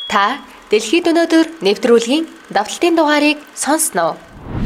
Та дэлхийд өнөөдөр нэвтрүүлгийн давталтын дугаарыг сонсноо.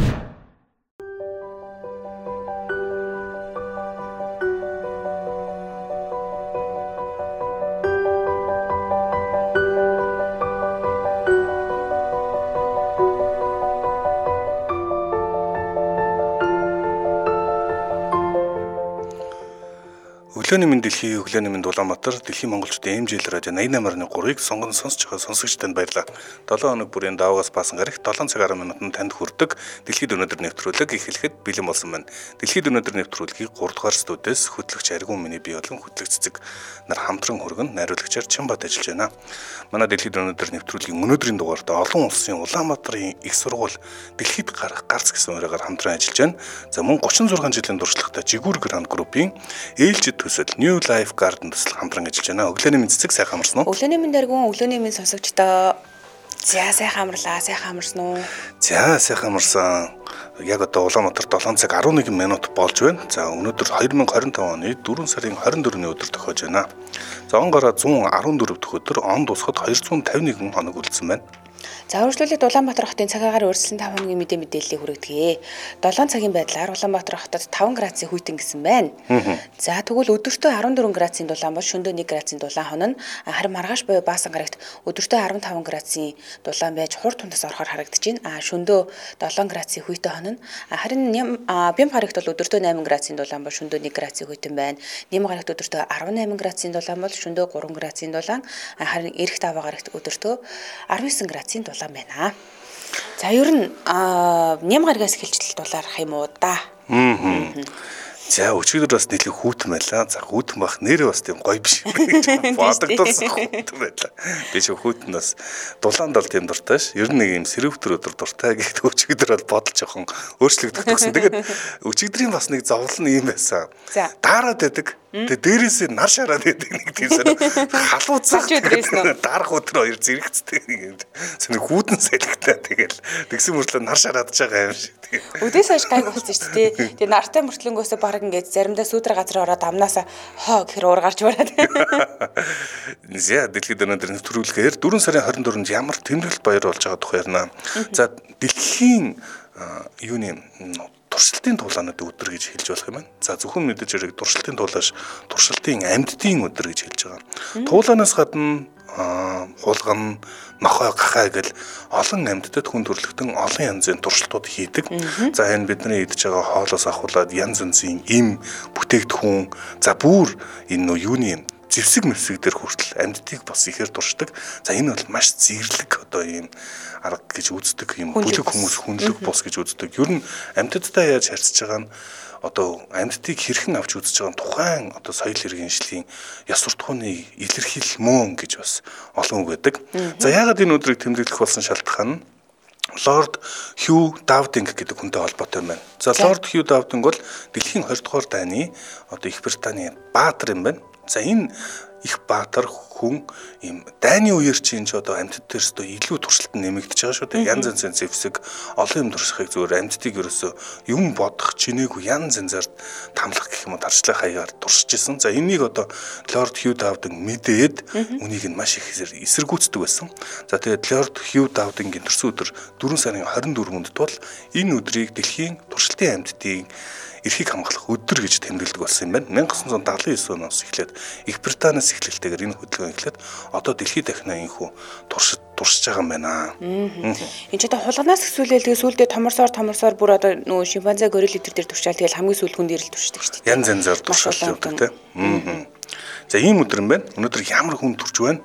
Өглөөний мэнд дэлхийн өглөөний мэнд Улаанбаатар дэлхийн монголчуудын эмжил радио 88.3-ыг сонгон сонсож байгаа сонсогчдод баярлалаа. 7 хоног бүрийн даваагаас баасан гарагт 7 цаг 10 минутанд танд хүрдэг дэлхийд өнөөдөр нэвтрүүлэг эхлэхэд бэлэн болсон байна. Дэлхийд өнөөдөр нэвтрүүлгийг 3 дугаар студиэс хөтлөгч Аргун миний бие болон хөтлөгч Цэцэг нар хамтран хүргэн найруулагчаар Чамбат ажиллаж байна. Манай дэлхийд өнөөдөр нэвтрүүлгийн өнөөдрийн дугаарт олон улсын Улаанбаатарын их сургууль дэлхийд гарах гарц гэсэн ураагаар хамтран ажиллаж байна. За мөн 36 жилийн туршлагатай Жигүүр Гранд группийн ээлжид төсөл New Life Garden төсөл хамтран ажиллаж байна. Өглөөний мэнд Цэцэг сайхан амарсан уу? Өглөөний мэнд Аргун, өглөөний мэнд сонсогчдоо. За сайхан амарлаа, сайхан амарсан уу? За сайхан амарсан. Яг одоо Улаанбаатар 7 цаг 11 минут болж байна. За өнөөдөр 2025 оны 4 сарын 24-ний өдөр тохиож байна. За он гараа 114 дахь өдөр, он дуусахад 251 хоног үлдсэн байна. За үргэлжлүүлээд Улаанбаатар хотын цагаагаар өрсөлдсөн 5 хоногийн мэдээллийг хүргэдэг. 7 цагийн байдлаар Улаанбаатар хотод 5 градусын хүйтэн гэсэн байна. За тэгвэл өдөртөө 14 градусын дулаан бол шөнөдөө 1 градусын дулаан хонно. Харин маргааш буюу баасан гарагт өдөртөө 15 градусын дулаан байж хур тундас орохоор харагдаж байна. Шөнөдөө 7 градусын хүйтэн хонно. Харин бям гарагт бол өдөртөө 8 градусын дулаан бол шөнөдөө 1 градусын хүйтэн байна. Нэм гарагт өдөртөө 18 градусын дулаан бол шөнөдөө 3 градусын дулаан. Харин эрэгт аваа гарагт өдөртөө 19 градусын дулаан байна. За ер нь ням гарагаас эхэлж дулаарах юм уу да. За өчигдөр бас нийлээ хүүтэн байлаа. За хүүтэн бах нэрээ бас тийм гоё биш гэж бодогдсон хүүтэн байлаа. Би ч хүүтэн бас дулаанд бол тийм дуртай ш. Ер нь нэг юм сэрвтер өдөр дуртай гэхдээ өчигдөр бол бодол жоохон өөрчлөгдөх гэсэн. Тэгээд өчигдрийн бас нэг зовлон юм байсан. Даарад байдаг. Тэгээ дээрээсээ нар шараад байдаг нэг тийм сонио халууцах дарах өдөр хоёр зэрэгцтэй нэг юм. Сонио хүүтэн салхитаа тэгэл тэгсэн мөртлөө нар шараад байгаа юм шиг. Өдөөс хойш гайг болсон шүү дээ. Тэгээ нартай мөртлөнгөөсөө баг ингээд заримдаа сүүдэр газар ороод амнаасаа хоо гэхэр ургарч бараад. За дэлхийд өнөөдөр нэвтрүүлгээр 4 сарын 24-нд ямар тэмдэглэлт баяр болж байгаа тухай ярина. За дэлхийн юуны туршилтын тулаанууд өдөр гэж хэлж болох юм байна. За зөвхөн мэдээж хэрэг туршилтын тулааш туршилтын амьдтын өдөр гэж хэлж байгаа. Туулаанаас гадна хулган, нохой гахай гэл олон амьдтад хүн төрлөختөн олон янзын туршилтууд хийдэг. За энэ бидний идж байгаа хоолоос ахуулаад янз янзын эм бүтээгдэхүүн за бүр энэ юуны зэвсэг мэвсэг дээр хүртэл амьдтыг бас ихээр туршдаг. За энэ бол маш зэрлэг одоо ийм арга гэж үздэг юм бүлэг хүмүүс хүнлэг бус гэж үздэг. Ер нь амьтадтай яаж харьцаж байгаа нь одоо амьтдыг хэрхэн авч үзэж байгаа тухайн одоо соёл иргэншлийн ёс суртахууны илэрхийлэл мөн гэж бас олон үг байдаг. За яагаад энэ өдрийг тэмдэглэх болсон шалтгаан нь Лорд Хью Давдинг гэдэг хүнтэй холбоотой юм байна. За Лорд Хью Давдинг бол дэлхийн 20 дугаар дайны одоо Их Британий баатар юм байна. За энэ их баатар хүн ийм дайны үеэр чинь ч одоо амьтад дээрс одоо илүү туршилт нь нэмэгдэж байгаа шүү дээ. Янз янзын зэвсэг олон юм туршихыг зүгээр амьтдыг ерөөсөө юм бодох чинээгүй янз янзаар тамлах гэх юм уу тарчлах хаягаар туршиж исэн. За энийг одоо Лорд Хью Давдинг мэдээд үнийг нь маш их эсэргүүцдэг байсан. За тэгээд Лорд Хью Давдингийн төрсөн өдөр 4 сарын 24-нд бол энэ өдрийг дэлхийн туршилтын амьтдын эрхийг хамгаалах өдөр гэж тэмдэглэдэг болсон юм байна. 1979 оноос эхлээд Их Британаас эхлэлтэйгээр энэ хөдөлгөөн эхлээд одоо дэлхийд дахин инхүү туршиж байгаа юм байна. Энд ч одоо хулганаас эхсүүлээл тэгээ сүүлдээ томорсоор бүр одоо нөгөө шимпанзе горил эдэр дээр туршаал тэгэл хамгийн сүүл хүн дээр л туршдаг шүү дээ. Янз янзаар туршаал явдаг тийм. За ийм өдөр юм байна. Өнөөдөр ямар хүн төрж байна?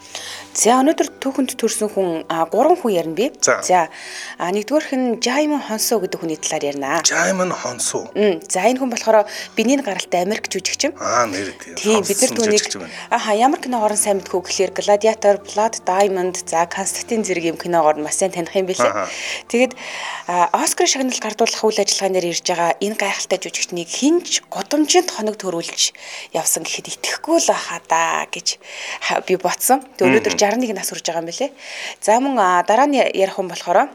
За өнөөдөр түүхэнд төрсэн хүн 3 хүн ярина би. За нэгдүгээрх нь Жаймон Хонсо гэдэг хүний талаар ярина. Жаймон Хонсо. За энэ хүн болохоор биений гаралтай Америк жүжигчин. Нэр тийм бид нар түүнийг ямар киногоор сайн мэдхүү гэхээр Gladiator, Blood Diamond, за Константин зэрэг юм киногоор маш сайн таних юм билээ. Тэгээд Оскар шагнал гардуулах үйл ажиллагаан дээр ирж байгаа энэ гайхалтай жүжигчнийг хинч гудамжинд хоног төрүүлж явсан гэхэд итгэхгүй л байхаа да гэж би бодсон. Тэгээд өнөөдөр 61 нас хүрж байгаа юм билээ. За мөн дараа нь ярих хүн болохоор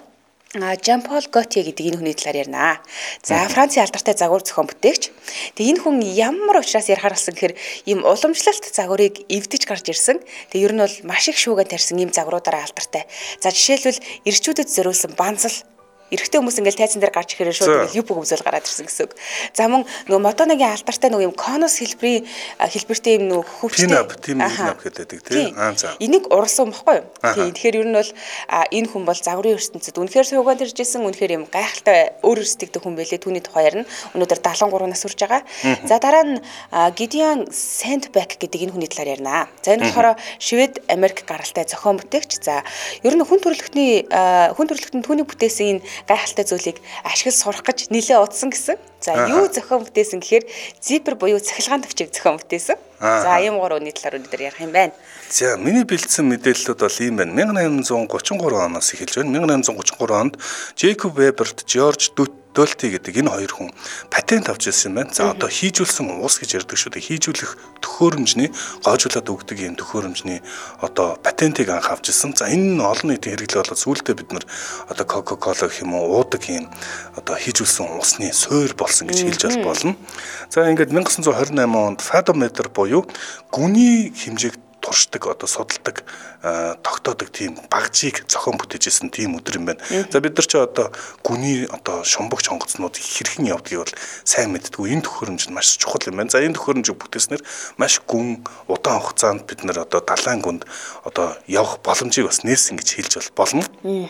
Жан Пол Готье гэдэг энэ хүний талаар ярина. За Францын алдартай загвар зохион бүтээгч. Тэгээ энэ хүн ямар учраас ярихаар болсон гэхээр ийм уламжлалт загварыг эвдэж гарч ирсэн. Тэгээ ер нь бол маш их шууган тарьсан ийм загваруудаараа алдартай. За жишээлбэл эрчүүдэд зориулсан банзал эрэгтэй хүмүүс ингээл тайзан дээр гарч ирэхээр шууд ингээл юп өмсөл гараад ирсэн гэсэн үг. За мөн нөгөө Мотоногийн алдартай нөгөө юм конус хэлбэртэй юм нөгөө хөвчтэй тийм нап гэдэг тийм. За. Энийг урлсан байхгүй юу? Тийм. Тэгэхээр ер нь бол энэ хүн бол загварын ертөнцид үнэхээр суугаад ирж исэн, үнэхээр юм гайхалтай өөр өөрсдийгдэх хүн байлээ. Түүний тухай ярина. Өнөөдөр 73 нас хүрч байгаа. За дараа нь Гидеон Сентбек гэдэг энэ хүний талаар ярина. За энэ болохоор Швед Америк гаралтай зохион бүтээгч. За ер нь хүн төрөлхтөнд түүний бүтээсэн энэ гайхалтай зүйлийг ашиглаж сурах гэж нэлээд удсан гэсэн. За юу зохион бүтээсэн гэхээр зипер буюу цахилгаан төвчийг зохион бүтээсэн. За ийм гурвны талаар өнөөдөр ярих юм байна. За миний бэлдсэн мэдээллүүд бол ийм байна. 1833 оноос эхэлж байна. 1833 онд Джейкоб Веберт, Жорж Дөлти гэдэг энэ хоёр хүн патент авч ирсэн байна. За одоо хийжүүлсэн ус гэж ярьдаг шүү дээ. Хийжүүлэх төхөөрөмжний гоожуулаад өгдөг юм төхөөрөмжний одоо патентыг анх авч ирсэн. За энэ нь олон нийтийн хэрэглээ болоод сүүлдээ бид нар одоо Coca-Cola гэх юм уу уудаг юм одоо хийжүүлсэн усны суур болсон гэж хэлж болно. За ингээд 1928 онд фадометр буюу гүний хэмжээг туршдаг одоо судалдаг тогтоодог тийм багжийг зохион бүтээжсэн тийм өдөр юм байна. За бид нар ч одоо гүний одоо шумбагч онгоцнууд хэрхэн явдгийг бол сайн мэддэггүй. Энэ төхөөрөмж нь маш чухал юм байна. За энэ төхөөрөмжийг бүтээснээр маш гүн удаан хугацаанд бид нар одоо далайн гүнд одоо явах боломжийг бас нээсэн гэж хэлж болно.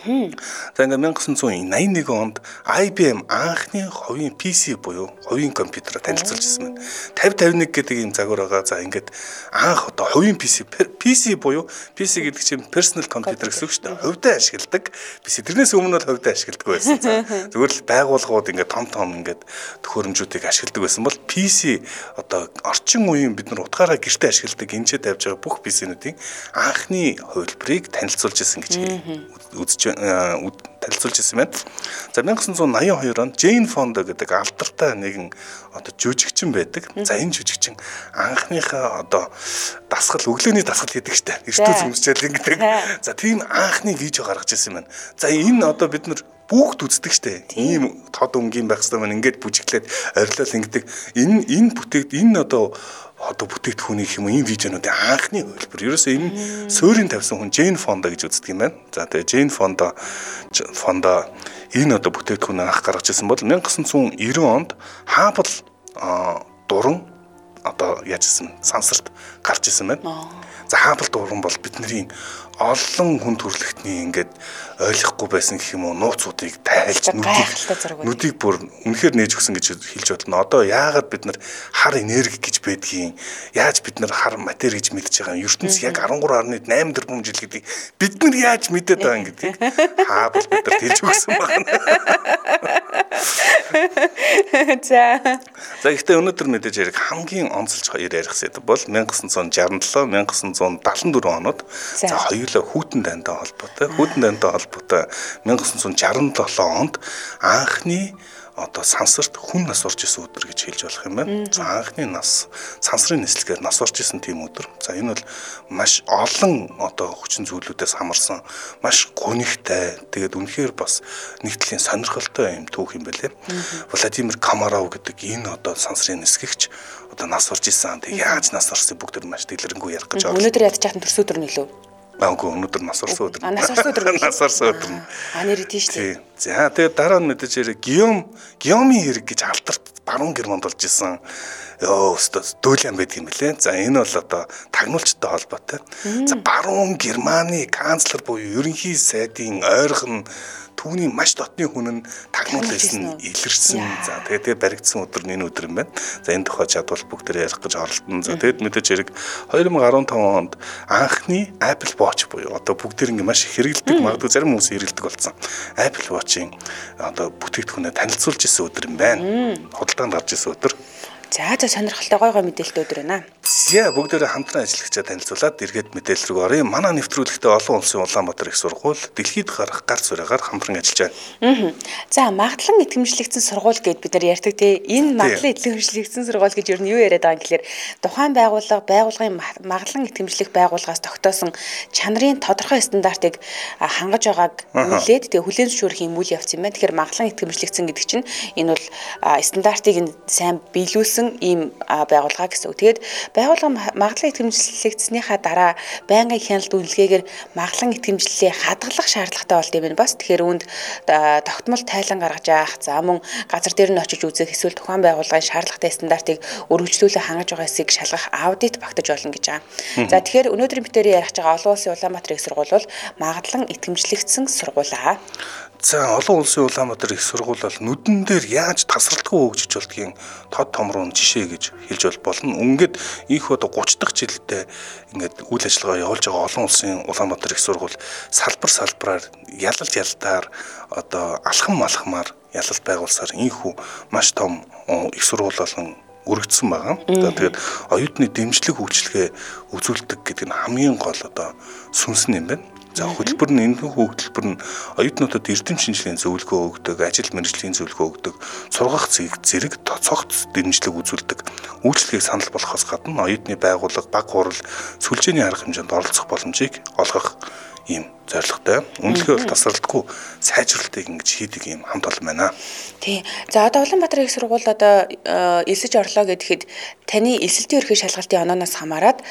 За ингээд 1981 онд IBM анхны хувийн PC буюу хувийн компьютераа танилцуулж ирсэн байна. 5051 гэдэг ийм загвар байгаа. За ингээд анх одоо хувийн PC буюу PC гэдэг чинь personal computer гэсэн үг шүү дээ. Хувьдаа ашигладаг. PC тэрнээс өмнө бол хувьдаа ашигладаг байсан. Зүгээр л байгууллагууд ингээд том ингээд төхөөрөмжүүдийг ашигладаг байсан бол PC одоо орчин үеийн бид нар утгаараа гэртээ ашигладаг энэчээ тавьж байгаа бүх PC-нүүдийн анхны хувилбарыг танилцуулж ирсэн гэж танилцуулж ирсэн байна. За 1982 онд Jane Fonda гэдэг алдартай нэгэн одоо жүжигчин байдаг. За энэ жүжигчин анхныхаа одоо өглөөний дасгал хийдэг штэ. Эртөө зүмсчээл ингэдэг. За тийм анхны видео гаргаж ирсэн байна. За энэ одоо бид нар бүгд үздэг штэ. Ийм тод өнгийн байх хэрэгтэй маань ингээд бүжиглээд орилол ингэдэг. Энэ бүтээгдэхүүний юм энэ видеонуудын анхны хөлбөр. Ерөөсөө энэ суурийн тавьсан хүн Jane Fonda гэж үздэг юм байна. За тэгээ Jane Fonda энэ одоо бүтээгдэхүүн анх гаргаж ирсэн бол 1990 онд Хаббл дуран одоо яажсэн сансарт гарч ирсэн байна. За Хаббл дуран бол бидний олон хүн төрөлхтний ингээд ойлгохгүй байсан гэх юм уу нууцуудыг тайлж нүдийг бүр үнэхээр нээж өгсөн гэж хэлж бодлоо. Одоо яагаад бид нар хар энерги гэж байдгийг яаж бид нар хар матери гэж мэдж байгаа юм ертөнц яг 13.8 тэрбум жил гэдгийг бид нар яаж мэдээд байгаа юм гэдгийг Хаббл бид нар хэлж өгсөн байна. За ихтэй өнөөдөр мэдээж яриг хамгийн онцлж ярих сэдв бол 1967 1974 онод за хоёулаа хүйтэн дайнтай холбоотой 1967 онд анхны одоо сансарт хүн нас орж исэн өдөр гэж хэлж болох юм байна. За анхны нас сансрын нислэгээр нас орж исэн тийм өдөр. За энэ бол маш олон одоо хүчин зүйлүүдээс хамарсан маш гонигтай тэгээд үнэхээр бас нэгдлийн сонирхолтой юм түүх юм байлээ. Владимир Комаров гэдэг энэ одоо сансрын нисгэгч одоо нас орж исэн. Тэг яаж нас орсон бүгд маш дэлгэрэнгүй ярих гэж байна. Өнөөдөр ядаж яхад төрс өдөр нөлөө. Аагүй өнөөдөр нас орсон өдөр. Нас орсон өдөр. Нас орсон өдөр. Нэр тийш тий. За тэгээд дараа нь мэдээж Гиомын хэрэг гэж алдарт баруун Германд болж исэн. Дүүлэн байдаг юм билээ. За энэ бол одоо тагнуулчтай холбоотой. За баруун Германы канцлер буюу ерөнхий сайдын ойрхон түүний маш дотны хүн нь тагнуул байсан илэрсэн. За тэгээд баригдсан өдөр нь энэ өдөр юм байна. За энэ тухай чадвал бүгдээр ярих гэж оролдсон. За тэгээд мэдээж хэрэг 2015 онд анхны Apple Watch буюу одоо бүгдээр ингээ маш хэрэгэлдэг магадгүй зарим хүмүүс хэрэгэлдэг болсон. Apple Watch-ийн одоо бүтээгдэхүүнээ танилцуулж исэн өдөр юм байна. Худалдаанд гарч исэн өдөр. За сонирхолтой гой мэдээлэлтэй өдөр байна. За бүгдээрээ хамтран ажиллагчаа танилцуулаад эргээд мэдээлэл рүү оръё. Манай нэвтрүүлэгтээ олон улсын Улаанбаатар их сургууль дэлхийд гарах гар зураагаар хамтран ажиллаж байна. За магадлан итгэмжлэгдсэн сургууль гэд бид нар ярьдаг те. Энэ магадлан итгэмжлэгдсэн сургууль гэж юу нь яриад байгаа юм гэхээр тухайн байгууллагын магадлан итгэмжлэх байгууллагаас тогтоосон чанарын тодорхой стандартыг хангаж байгааг хүлээд тэгээ хүлээн зөвшөөрөх юм үйл явц юм байна. Тэгэхээр магадлан итгэмжлэгдсэн гэдэг чинь энэ бол стандартыг сайн биелүүлсэн ийм байгууллага гэсэн үг. Тэгээд байгууллага магадлан итгэмжлэгдснийхаа дараа байнгын хяналт үнэлгээгээр магадлан итгэмжлэлээ хадгалах шаардлагатай болд юм байна бас. Тэгэхээр үүнд тогтмол тайлан гаргаж авах, за мөн газар дээр нь очиж үзэх, эсвэл тухайн байгууллагын шаардлагатай стандартыг өргөжлүүлэн хангаж байгаа эсийг шалгах аудит багтаж болно гэж байгаа. За тэгэхээр өнөөдрийн битүүрийн ярих байгаа олон улсын Улаанбаатар их сургууль бол магадлан итгэмжлэгдсэн сургуулаа. За олон улсын Улаанбаатар их сургууль бол нүдэн дээр яаж тасралтгүй хөгжиж болдгийг тод том руу жишээ гэж хэлж болно. Ингээд их одоо 30 дахь жилдээ ингээд үйл ажиллагаа явуулж байгаа олон улсын Улаанбаатар их сургууль салбараар ялалтаар одоо алхамаар ялалт байгуулсаар инхүү маш том их сургууль болон өргөдсөн байгаа. Тэгээд оюутны дэмжлэг үйлчлэгээ үзүүлдэг гэдэг нь хамгийн гол одоо сүнс нь юм байна. За хөтөлбөр нь энэ хөтөлбөр нь оюутнуудад эрдэм шинжилгээний зөвлөгөө өгдөг, ажил мэргэжлийн зөвлөгөө өгдөг, сургах зэрэг цогц дэмжлэг үзүүлдэг. Үйлчлэгийг санал болгохоос гадна оюутны байгууллага, баг хурал, сүлжээний арга хэмжээнд оролцох боломжийг олгох ийм зорилготой. Үнэлгээ бол тасралтгүй сайжруулалтыг ингэж хийдэг ийм хамт олон байна. Тий. За одоо Улаанбаатар их сургууль одоо элсэж орлоо гэхэд таны эсэлтийн ерхий шалгалтын онооноос хамаарат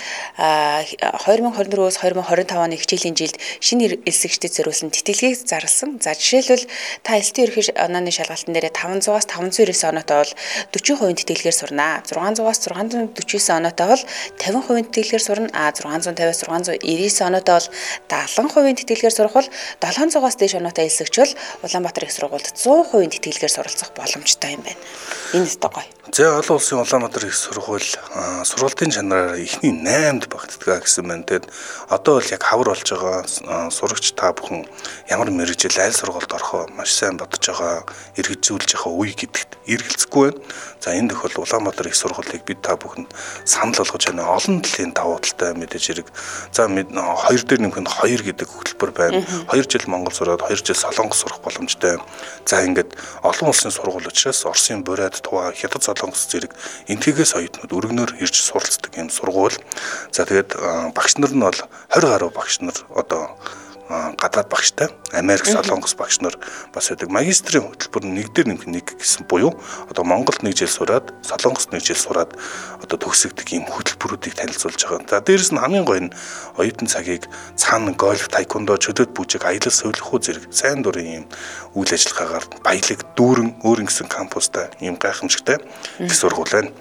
2024-өөс 2025 оны хичээлийн жилд шинэ элсэгчдэд зориулсан тэтгэлгийг зарласан. За жишээлбэл та эсэлтийн ерхий онооны шалгалтын дээр 500-аас 599 оноотой бол 40% тэтгэлгээр сурнаа. 600-аас 649 оноотой бол 50% тэтгэлгээр сурна. 650-аас 699 оноотой бол 70% тэтгэлгээр сурах бол 700-аас дээш оноотой элсэгч бол Улаанбаатар их сургуульд 100% тэтгэлгээр суралцах боломжтой юм байна. Энэ өстой гоё. За олон улсын Улаанбаатар их сургууль сургалтын чанараар эхний 8-д багтдаг гэсэн байна. Тэгэд одоо бол яг хавар болж байгаа сурагч та бүхэн ямар мэргэжил аль сургуульд орохоо маш сайн бодож байгаа, эргэжүүлж байгаа үе гэдэгт эргэлзэхгүй байна. За энэ тохиолдолд Улаанбаатар их сургуулийг бид та бүхэнд санал болгож байна. Олон талын давуу талтай мэдээж хэрэг. За 2 дээр нэмэхэд 2 гэдэг хөтөлбөр байна. 2 жил Монгол сураад 2 жил Солонгос сурах боломжтой. За ингээд олон улсын сургууль учраас Оросын Бурайд, Туваа, Хятад, Солонгос зэрэг энтгэгээс оюутнууд өргөнөөр ирж суралцдаг юм сургууль. За тэгээд багш нар нь бол 20 гаруй багш нар одоо гадаад багштай, Америк, Солонгос багш нар бас байдаг. Магистрийн хөтөлбөр нь 1 дээр нэмэх 1 гэсэн буюу одоо Монголд 1 жил сураад, Солонгост 1 жил сураад одоо төгсөгдөг ийм хөтөлбөрүүдийг танилцуулж байгаа. За дээрэс нь хамгийн гоё нь оюутан цагийг цаана гольф, тайквондо, чөлөөт бүжиг, аялал сувилхуу зэрэг сайн дурын ийм үйл ажиллагаагаар баялаг дүүрэн өөрийн гэсэн кампустай ийм гайхамшигтай их сургууль байна.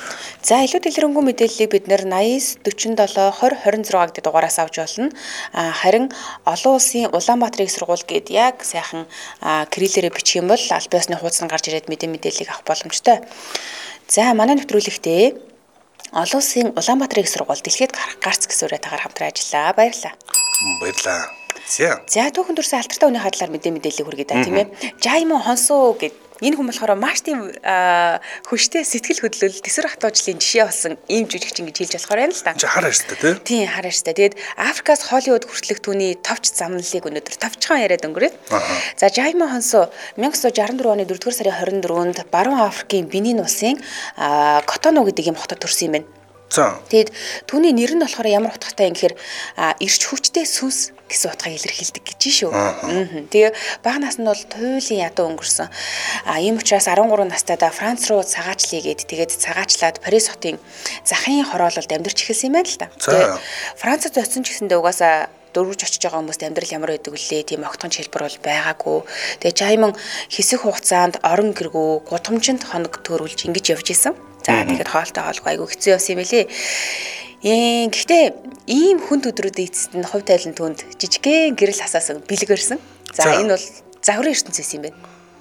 За илүү дэлгэрэнгүй мэдээллийг бид нэр 89 47 20 26 гэдэг дугаараас авч болно. Харин олон улсын Улаанбаатар их сургууль гээд яг сайхан кириллээрээ бичих юм бол аль биесны хуудас нь гарч ирээд мэдээллийг авах боломжтой. За манай нэвтрүүлэгтээ олон улсын Улаанбаатар их сургууль дэлхийд гарах гарц гэсэн үрээтээр хамтран ажиллаа. Баярлалаа. Баярлалаа. За түүхэн дурсан алтартай хүний хадлаар мэдээллийг хүргэе да тийм ээ. Жаймон хонсоо гэд энэ хүн болохоор маш тийм хөштэй сэтгэл хөдлөл төсөр хатуужлын жишээ болсон ийм жүжигчин гэж хэлж болохоор байна л да. Чи хараа штэ тий? Тийм хараа штэ. Тэгээд Африкаас Холливуд хүртэлх түүний товч замналыг өнөөдөр товчхон яриад өнгөрөөд. За Жаймон хонсоо 1964 оны 4-р сарын 24-нд Баруун Африкийн Бенин улсын Котону гэдэг юм хотод төрсэн юм байна. Тэгэд түүний нэр нь болохоор ямар утгатай юм гэхээр эрч хүчтэй сүнс гэсэн утгыг илэрхийлдэг гэж шүү. Тэгээ багнаас нь бол туйлын ядуу өнгөрсөн. Ийм учраас 13 настайдаа Франц руу цагаачлъя гэд тэгээд цагаачлаад Парис хотын захын хороололд амьдарч эхэлсэн юм байна л да. Тэгээ Францад очсон ч гэсэндээ угаасаа дөрвж очиж байгаа хүмүүст амьдрал ямар байдаг вүлээ тийм огтхон хэлбэр бол байгаагүй. Тэгээ Жаймон хэсэг хугацаанд орон гэргүй гудамжинд хоног төрүүлж ингэж явж исэн. За тэгээд хоолтой хоолгүй айгу хэцүү явсан юм билий. Гэхдээ ийм хүнд өдрүүдийн эцэст нь хувь тайлан түнд жижигхэн гэрэл хасаасан бэлгэрсэн. За энэ бол загварын ертөнцөөс юм байна.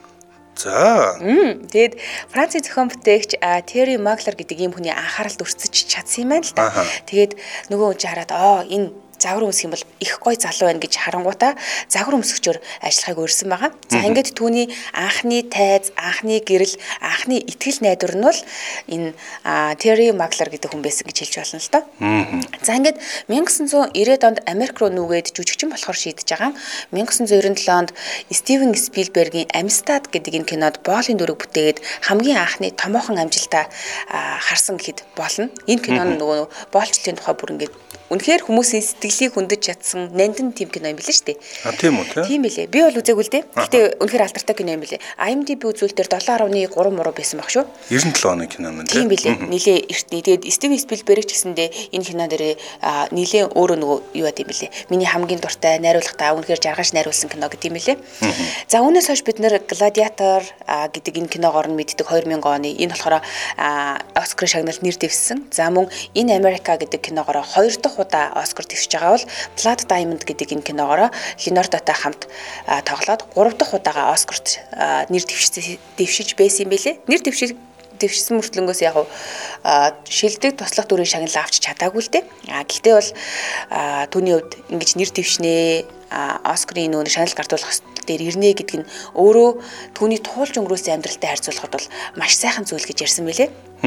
За. Тэгээд Францын зохион бүтээгч Терри Маглер гэдэг ийм хүний анхааралд өрсөж чадсан юм байна л да. Тэгээд нөгөө хүн хараад энэ загвар өмсөх юм бол их гоё залуу байна гэж харангуйтаа загвар өмсгчөөр ажиллахыг урьсан байгаа. За ингээд түүний анхны тайз, анхны гэрэл, анхны итгэл найдвар нь бол энэ Terry Mackler гэдэг хүн байсан гэж хэлж болно л доо. За ингээд 1990-ад онд Америк руу нүгээд жүжигчин болохоор шийдэж байгаа. 1997 онд Стивен Спилбергийн Амистад гэдэг энэ кинод боолын дүрэг бүтээгээд хамгийн анхны томоохон амжилтаа харсан гэхэд болно. Энэ кино нь нөгөө боолчлалын тухай бүр ингээд үнэхээр хүмүүсийн сэтгэлийг хөндөж чадсан нандин тим кино юм билээ шүү дээ. Тийм үү те? Тийм билээ. Би бол үзээгүй л дээ. Гэтэ үнэхээр алдартай кино юм билээ. IMDb үзүүлэлтээр 7.3 муруу байсан баг шүү. 97 оны кино юм тийм билээ. Нилээ эртний. Тэгээд Стивен Спилберг ч гэсэндээ энэ кино дээр нилээ өөрөө нөгөө юу яд юм билээ. Миний хамгийн дуртай найруулгатай үнэхээр жаргаж найруулсан кино гэдэг юм билээ. За үүнээс хойш бид нэр Gladiator гэдэг энэ киногоор нь мэддэг 2000 оны. Энэ болохоор Оскар шагналд нэр дэвссэн. За мөн энэ Америка гэдэг киногоор 2 дахь удаа Оскар дэвшиж байгаа бол Blood Diamond гэдэг энэ киногоор Леонардотой хамт тоглоод 3 дахь удаага Оскарт нэр дэвшиж байсан юм билээ. Нэр дэвшсэн мөртлөнгөөс яг шилдэг туслах дүрийн шагнал авч чадаагүй л дээ. Гэхдээ бол түүний хувьд ингэж нэр дэвшнээ Оскарын нүүн шагнал гардуулах дээр ирнэ гэдэг нь өөрөө түүний туулж өнгөрөөсөн амьдралтай харьцуулахад бол маш сайхан зүйл гэж ярьсан байлээ.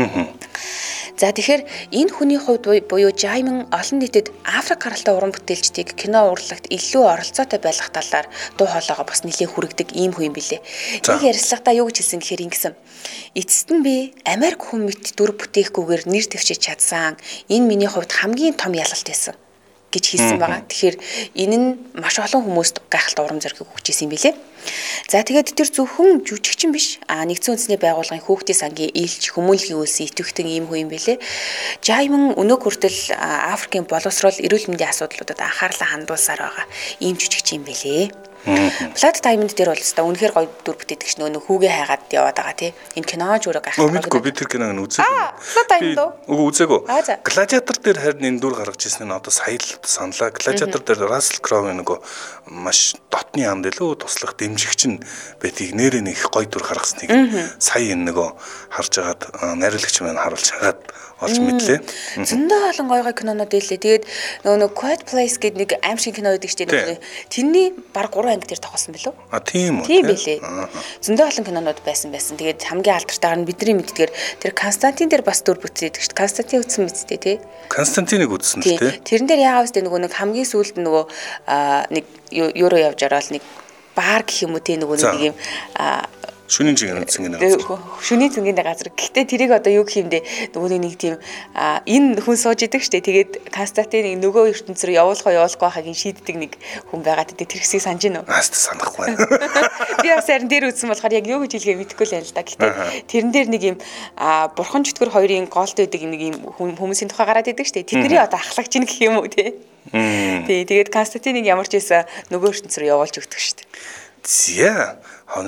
За тэгэхээр энэ хүний хувьд буюу Жайман олон нийтэд Африк гаралтай уран бүтээлчдийг кино урлагт илүү оролцоотой байлгах талаар дуу хоолойгоо бас нэлээд хүргэдэг ийм хүн юм билээ. Нэг ярилцлагатаа юу гэж хэлсэн гэхээр ингэсэн. Эцэст нь би Америк хүн мэт дүр бүтээхгүйгээр нэр дэвшиж чадсан. Энэ миний хувьд хамгийн том ялалт байсан гэж хэлсэн байгаа. Тэгэхээр энэ нь маш олон хүмүүст гайхалтай урам зориг өгч ирсэн юм билээ. За тэгээд тэр зөвхөн жүжигчин биш. Нэгдсэн үндэсний байгууллагын хүүхдийн сангийн ээлж хүмүүнлэгийн үйлсийн идэвхтэн ийм хүн юм билээ. Жайман өнөө хүртэл Африкийн боловсрол эрүүл мэндийн асуудлуудад анхаарлаа хандуулсаар байгаа ийм жүжигчин юм билээ. Blood Diamond дээр бол өстой үнэхээр гоё дүр бүтээдэг ш нөө хүүгээ хайгаад яваад байгаа тий. Энэ киноч өөрөө гайхалтай. Мэдгүй би тэр киног нь үзээгүй. Blood Diamond уу? Үзээгүй. Gladiator дээр харин энэ дүр гаргаж ирсэн нь одоо сая л саналаа. Gladiator дээр Russell Crowe нөгөө маш дотны амд илүү туслах дэмжигч нь байдгийг нэрээ нэг гоё дүр гаргасныг сая энэ нөгөө харж агаад найруулагч маань харуулж агаад олж мэдлээ. Зөндөө олон гоё кинонууд байлээ. Тэгээд нөгөө Quiet Place гэдэг нэг аим шиг кино байдаг шүү дээ. Тэрний баг 3 анги дээр тоглосон билүү? Тийм үү. Тийм билээ. Зөндөө олон кинонууд байсан. Тэгээд хамгийн алдартайгаар нь бидний мэддгээр тэр Константин дээр бас дүр бүтээдэг шүү дээ. Константин үзсэн мэдтэй тий. Константиныг үзсэн л тий. Тэрэн дээр яагаад вэ нөгөө нэг хамгийн сүүлд нөгөө нэг евро явж ороод нэг баар гэх юм уу тий нөгөө нэг юм шүнийн цэнгийн газар. Шүнийн цэнгийн газар. Гэхдээ тэрийг одоо юу гэх юм бэ? Нөгөө нэг тийм энэ хүн сууж идэг штэ. Тэгээд Константиныг нөгөө ертөнц рүү явуулахгүй хаагийн шийддэг нэг хүн байгаад идэг. Тэр хэсгийг санаж гинөө. Санахгүй. Би бас харин дээр үзсэн болохоор яг юу гэж хэлгээ мэдэхгүй л байна л да. Гэхдээ тэрэн дээр нэг юм бурхан чөтгөр хоёрын голд байдаг нэг юм хүмүүсийн тухай гараад идэг штэ. Тэдний одоо ахлагч гэх юм уу те. Тий, тэгээд Константиныг ямар ч байсан нөгөө ертөнц рүү явуулж өгдөг штэ. Зя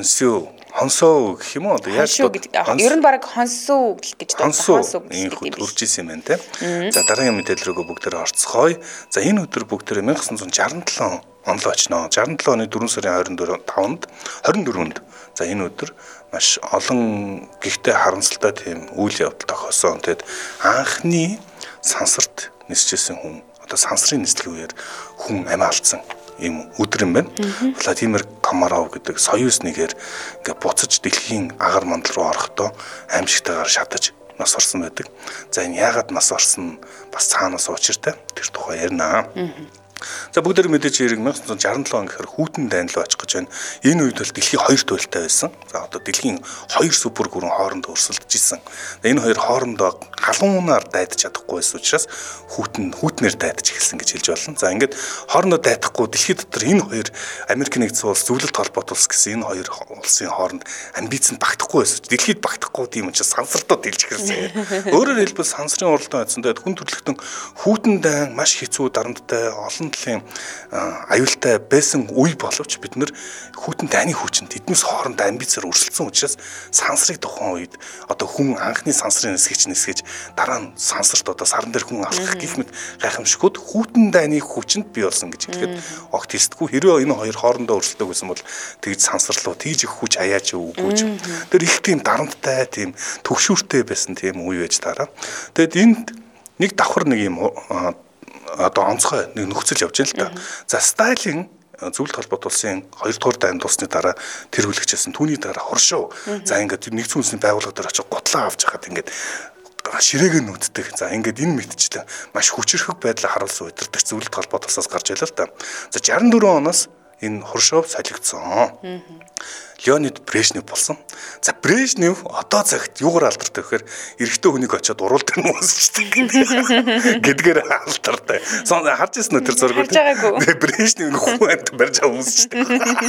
хонсоо гэх юм уу одоо яг ер нь баг хонсоо гэж хонсоо энэ хүрч ирсэн юм байна те. За дараагийн мэдээлэл рүү бүгдээр орцгоё. За энэ өдөр бүгдээр 1967 онд л очно. 67 оны 4 сарын 24-нд за энэ өдөр маш олон гэхдээ харамсалтай тийм үйл явдал тохиосон. Тэгэд анхны сансарт нисчихсэн хүн одоо сансрын нислэгийн үеэр хүн амиа алдсан ийм өдөр юм байна. Владимир Комаров гэдэг союз нэгээр ингээ буцаж дэлхийн агаар мандал руу орохдоо аимшигтайгаар шатаж нас орсон байдаг. За энэ яагаад нас орсон бас цаанаас учиртай тэр тухай ярина. За бүгдээр мэдээж хэрэг 1967 он гэхээр хүйтэн дайн руу очих гэж байна. Энэ үед бол дэлхийн 2 туйлтай байсан. За одоо дэлхийн 2 супер гүрэн хоорондоо өрсөлдөж исэн. Энэ хоёр хоорондоо халуунаар дайдаж чадахгүй байсан учраас хүйтнээр дайдаж эхэлсэн гэж хэлж болно. За ингээд хоорондоо дайдахгүй дэлхийд дотор энэ хоёр Америк нэгдсэн улс зөвлөлт холбоот улс гэсэн энэ хоёр улсын хооронд амбиц нь багтахгүй байсан. Дэлхийд багтахгүй тийм учраас сансартууд дэлж эхэлсэн. Өөрөөр хэлбэл сансрын уралдаан байсан. Тэгээд хүн төрөлхтөн хүйтэн дайн маш хэцүү дарамттай олон талын аюултай байсан үе боловч бид нэр хүйтэн дайны хүчинд эднээс хоорондоо амбицаар өрсөлдсөн учраас сансрыг тухайн үед одоо хүн анхны сансрын нисгэж дараа нь сансарт одоо саран дээр хүн алхах гэх мэт гайхамшигуд хүйтэн дайны хүчинд бий болсон гэж хэлэхэд огт хэлсдэггүй. Хэрвээ энэ хоёр хоорондоо өрсөлдөг байсан бол тэгж сансарлуу тэгж их хүч аяач үгүйж тэр их тийм дарамттай тийм төгшүүртэй байсан тийм үе байж таараа. Тэгэд энд нэг давхар нэг юм одоо онцгой нэг нөхцөл явж байна л да. За стайлын зөвлөлт холбоот улсын 2 дугаар дайнд тусны дараа тэр хүлэгчсэн түүний дараа хоршоо. За ингээд нэгдсэн үндэсний байгууллага дээр очиж гутлаа авч хахад ингээд ширээг нь үддэг. За ингээд энэ мэдчлэн маш хүчрхэг байдлаар харуулсан удирдах зөвлөлт холбоот улсаас гарч ялаа л да. За 64 оноос энэ Хрущев солигдсон. Леонид Брежнев болсон. За Брежнев одоо цагт юугаар алдартай гэхээр эрэгтэй хүнийг очиод уруул дээр нь уусчихдаг гэдгээр алдартай. Харж ирсэн үү тэр зургийг? Брежнев хүүхэд барьж аваа уусчихдаг.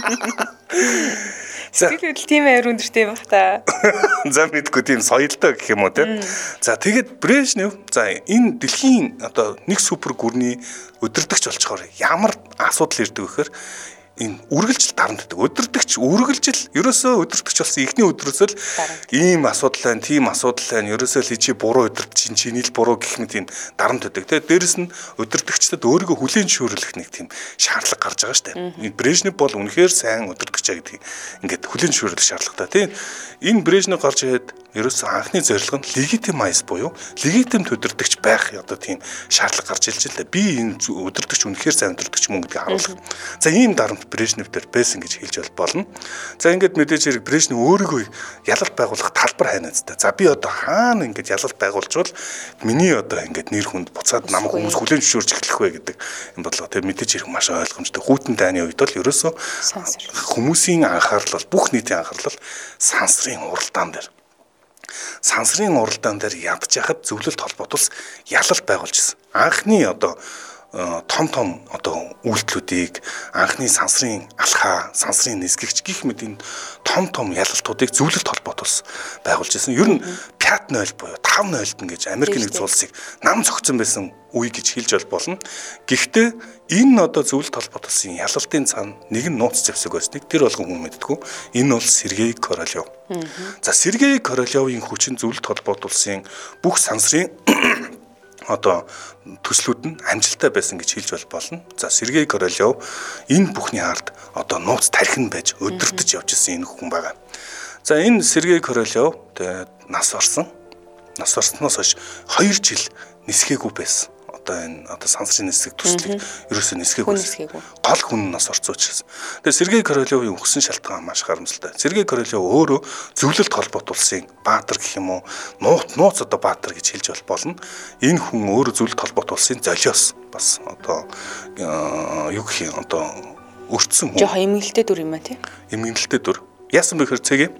Сэтгэл хөдлөл тийм аяр өндөртэй байх та. За мэдгүй тийм соёлтой гэх юм уу те. За тэгээд Брежнев за энэ дэлхийн одоо нэг супер гүрний удирдагч болчоор ямар асуудал ирдэг гэхээр энэ үргэлжил дарамтдаг. Удирдагч үргэлжил ерөөсөө удирдагч болсон эхний өдрөөс л ийм асуудал байна, тийм асуудал байна. Ерөөсөө л чи буруу удирдах чиний л буруу гэх мэт энэ дарамтдаг. Тэгээд дээрэс нь удирдагчдад өөрийгөө хүлээн зөвшөөрлөх нэг тийм шаардлага гарч байгаа шүү дээ. Энэ Брежнев бол үнэхээр сайн удирдагчаа гэдгийг ингээд хүлээн зөвшөөрлөх шаардлагатай. Тийм энэ Брежнев гарч ирээд ерөөсөө анхны зорилго нь легитимайз буюу легитимд удирдагч байх одоо тийм шаардлага гарч илж л да. Би энэ удирдагч үнэхээр сайн удирдагч мөн гэдгийг харуулах. За ийм дарамт Брежнев дээр байсан гэж хэлж болно. За ингээд мэдээж хэрэг Брежнев өөрийгөө ялалт байгуулах талбар хайна зү. За би одоо хаана ингээд ялалт байгуулжвал миний одоо ингээд нэр хүнд буцаад намайг хүмүүс хүлээн зөвшөөрч эхлэх вэ гэдэг юм бодлого. Тэгээ мэдээж хэрэг маш ойлгомжтой. Хүйтэн дайны үед бол ерөөсөө хүмүүсийн анхаарал бол бүх нийтийн анхаарал сансрын уралдаан дээр. Сансрын уралдаан дээр ядж яхад зөвлөлт холбоот улс ялалт байгуулж ирсэн. Анхны одоо том одоо үйлдэлүүдийг анхны сансрын алхаа, сансрын нисгэгч гих мэт энэ том ялалтуудыг зөвлөлт холбоот улс байгуулж ирсэн. Ер нь 5-0 буюу 5-0 гэж Америк нэгдсэн улсыг нам цогцсон байсан үе гэж хэлж болно. Гэхдээ энэ одоо зөвлөлт холбоот улсын ялалтын цаана нэг нь нууц зэвсэг байсныг тэр болгон хүн мэддэггүй. Энэ бол Сергей Королёв. За Сергей Королёвын хүчин зөвлөлт холбоот улсын бүх сансрын одоо төслүүд нь амжилттай байсан гэж хэлж болно. За Сергей Королёв энэ бүхний ард одоо нууц тархин байж өдөртөж явж исэн энэ хүн байгаа. За энэ Сергей Королёв нас орсон. Нас орсноос хойш 2 жил нисгээгүй байсан. Одоо энэ одоо сансрын нисгэг төслийг ерөөсөө нисгээгүй. Гол хүн нас орсон учраас. Тэгээ Сергей Королёвын өгсөн шалтгаан маш харамсалтай. Сергей Королёв өөрөө зөвлөлт холбоот улсын баатар гэх юм уу, нууц одоо баатар гэж хэлж болно. Энэ хүн өөрөө зөвлөлт холбоот улсын золиос бас одоо юу гэх юм одоо өртсөн хүн. Жохо эмгэнэлтэй дүр юм а тий? Эмгэнэлтэй дүр. Яасан бэ гэхээр цэгээ?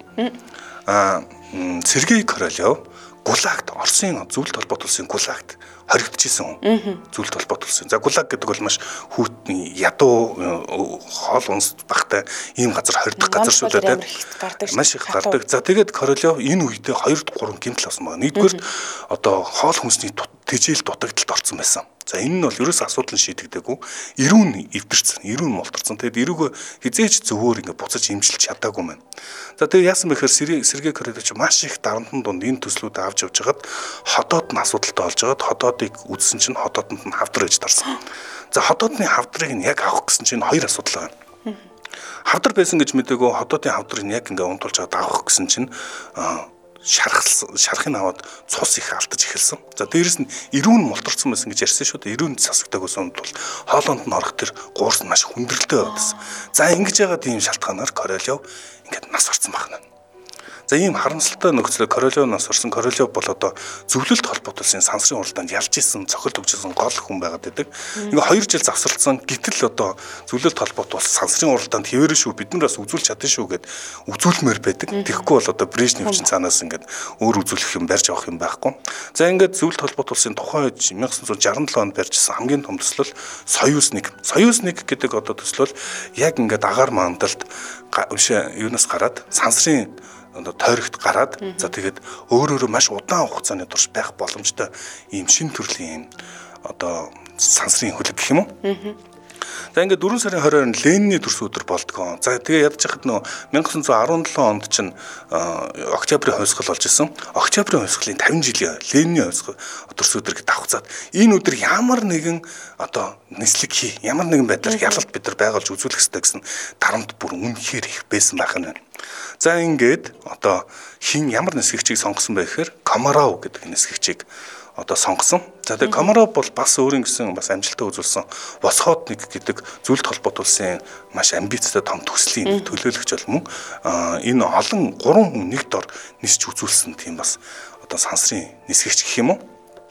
Сергей Королёв ГУЛАГт Оросын зөвлөлт холбоот улсын ГУЛАГт хоригдчихсэн хүн. Зөвлөлт холбоот улсын. За ГУЛАГ гэдэг бол маш хүүтний ядуу хоол унс багтай ийм газар хоригдох газар шүү дээ. Маш их гардаг. За тэгээд Королёв энэ үедээ 2-3 гэмтэл авсан байна. Нэгдүгээр одоо хоол хүнсний тэжээл дутагдалд орсон байсан. За энэ нь бол ерөөс асуудал нь шийдэгдээгүй. Ирүүн эвдэрсэн, ирүүн молторсон. Тэгэд эрүүгөө хизээч зөвөр ингэ буцаж имжилж чадаагүй маань. За тэгээ яасан бэхээр Сергей Королёв маш их дарамтны дунд энэ төслүүд авч явж хагаад хотоод нь асуудалтай болж хагаад хотоодыг үзсэн чинь хотоодонд нь хавдар гэж тарсан. За хотоодны хавдрыг нь яг авах гэсэн чинь 2 асуудал байна. Хавдар байсан гэж мэдээгүй хотоодын хавдрыг нь яг ингэ унтуулж аваад авах гэсэн чинь шархыг аваад цус их алдаж эхэлсэн. За дээрэс нь ирүүн молторцсон байсан гэж ярьсан шүү дээ. Ирүүн засагтаагүйс бол хоолонд нь орох тэр гуурс нь маш хүндрэлтэй байсан. За ингэж яагаад ийм шалтгаанаар Королёв ингээд нас орсон байна. За ийм харамсалтай нөхцөлөөр Королёв нас орсон. Королёв бол одоо зөвлөлт холбоот улсын сансрын уралдаанд ялж исэн, цохилт өгчсэн гол хүн байгаад байдаг. Ингээ 2 жил завсарласан. Гэтэл одоо зөвлөлт холбоот улс сансрын уралдаанд хэвээрээ шүү бид нар бас үзүүлж чадсан шүү гэд үзүүлмээр байдаг. Тэгэхгүй бол одоо Брежнев чинь цаанаас ингээд өөр үзүүлэх юм барьж авах юм байхгүй. За ингээд зөвлөлт холбоот улсын тухайн үед 1967 онд барьжсан хамгийн том төслөл Союзник. Союзник гэдэг одоо төслөл яг ингээд агаар мандалд юунаас гараад сансрын одоо тойрогт гараад за тэгээд өөрөөрөө маш удаан хугацааны турш байх боломжтой ийм шин төрлийн одоо сансрын хөлөг гэх юм уу. За ингээд 4 сарын 20-нд Ленины төрс өдөр болдгоо. За тэгээ ядж хахад нөө 1917 онд чинь Октябрийн хувьсгал болж исэн. Октябрийн хувьсгалын 50 жилийн Ленины хувьсгал төрс өдөр гэдэг давхцаад энэ өдөр ямар нэгэн одоо нислэг хий, ямар нэгэн байдлаар ялалт бид нар байгуулж үзүүлэх хэрэгтэй гэсэн дарамт бүр үнэхээр их байсан байх нь. За ингээд одоо хин ямар нисгэгчийг сонгосон бэ гэхээр Комаров гэдэг нисгэгчийг одоо сонгосон. За тэгээ Комаров бол бас өөрийн гэсэн бас амжилтаа үзүүлсэн Восходник гэдэг зүйлд холбоотулсан маш амбицтай том төслийн төлөөлөгч бол мөн энэ олон 3 хүн нэг дор нисч үзүүлсэн тийм бас одоо сансрын нисгэгч гэх юм уу.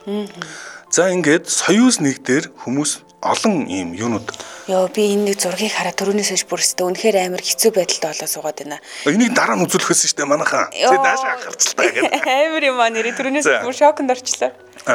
За ингээд союз нэг дээр хүмүүс олон ийм юунууд. Йоо би энэ нэг зургийг хараад түрүүнээс хойш бүр өстө үнэхээр амар хэцүү байдалтай болоо суугаад байна. Энийг дараа нь үзүүлэхээс шүү дээ манайхаа. Тэгээ даашаа гарцлаа гэдэг. Амар юм аа нэрээ түрүүнээс бүр шоконд орчлоо.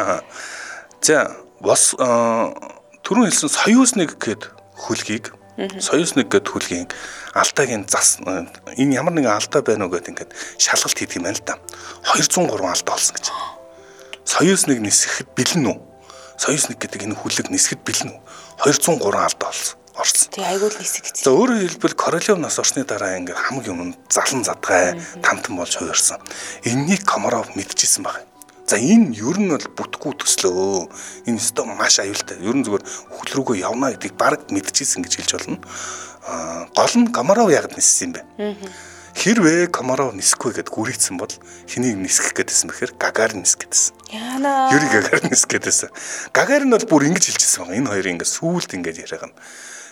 За бас түрүүн хэлсэн союз нэг гэд хөлгийг союз нэг гэд хөлгийн алдаагийн зас энэ ямар нэгэн алдаа байна уу гэд ингээд шалгалт хийдэг юм байна л да. 203 алдаа болсон гэж. Союз нэг нисэхэд бэлэн үү? Союз нэг гэдэг энэ хүлэг нисэхэд бэлэн үү? 203 алдаа орсон. Тэг айгуул нисэгч. За өөрөөр хэлбэл Королев нас орсны дараа ингээд хамгийн өмнө залан задгай тамтан болж хувирсан. Энэнийг Комаров мэдчихсэн байна. За энэ ер нь бол бүтггүй төслөө. Энэ өстө маш аюултай. Ер нь зүгээр хөл рүүгөө явна гэдгийг баг мэдчихсэн гэж хэлж болно. Гол нь Комаров яг ниссэн юм байна. Хэрвээ Комаров нисэхгүй гэд гүрийцсэн бол хэнийг нисгэх гэдсэн бэхээр Гагарин нисгэх гэдсэн. Яана. Юрий Гагарин нисгэх гэдсэн. Гагарин бол бүр ингэж хэлчихсэн байна. Энэ хоёрын ингэ сүүлд ингэж яриаг нь.